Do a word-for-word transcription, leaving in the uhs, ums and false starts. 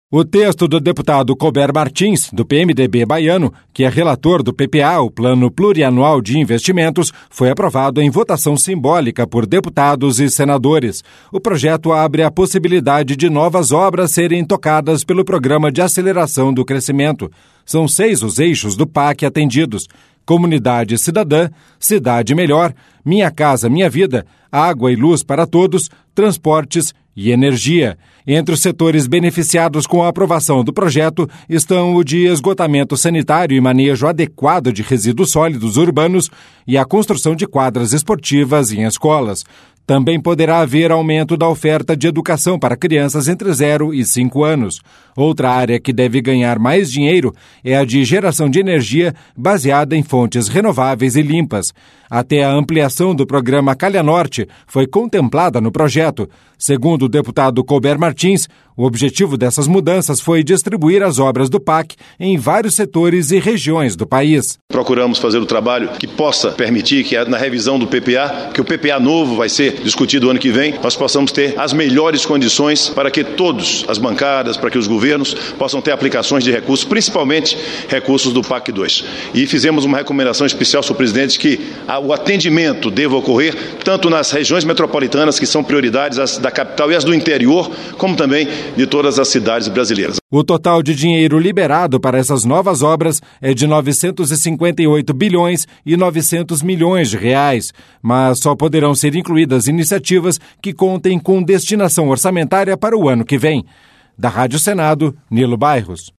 O texto do deputado Colber Martins, do P M D B baiano, que é relator do P P A, o Plano Plurianual de Investimentos, foi aprovado em votação simbólica por deputados e senadores. O projeto abre a possibilidade de novas obras serem tocadas pelo Programa de Aceleração do Crescimento. São seis os eixos do P A C atendidos: Comunidade Cidadã, Cidade Melhor, Minha Casa Minha Vida, Água e Luz para Todos, Transportes e Energia. Entre os setores beneficiados com a aprovação do projeto estão o de esgotamento sanitário e manejo adequado de resíduos sólidos urbanos e a construção de quadras esportivas em escolas. Também poderá haver aumento da oferta de educação para crianças entre zero e cinco anos. Outra área que deve ganhar mais dinheiro é a de geração de energia baseada em fontes renováveis e limpas. Até a ampliação do programa Calha Norte foi contemplada no projeto. Segundo o deputado Colber Martins, o objetivo dessas mudanças foi distribuir as obras do P A C em vários setores e regiões do país. Procuramos fazer o trabalho que possa permitir que na revisão do P P A, que o P P A novo vai ser discutido ano que vem, nós possamos ter as melhores condições para que todos, as bancadas, para que os governos possam ter aplicações de recursos, principalmente recursos do P A C dois. E fizemos uma recomendação especial, senhor presidente, que o atendimento deva ocorrer tanto nas regiões metropolitanas, que são prioridades, as da capital e as do interior, como também de todas as cidades brasileiras. O total de dinheiro liberado para essas novas obras é de novecentos e cinquenta e oito bilhões e novecentos milhões de reais, mas só poderão ser incluídas iniciativas que contem com destinação orçamentária para o ano que vem. Da Rádio Senado, Nilo Bairros.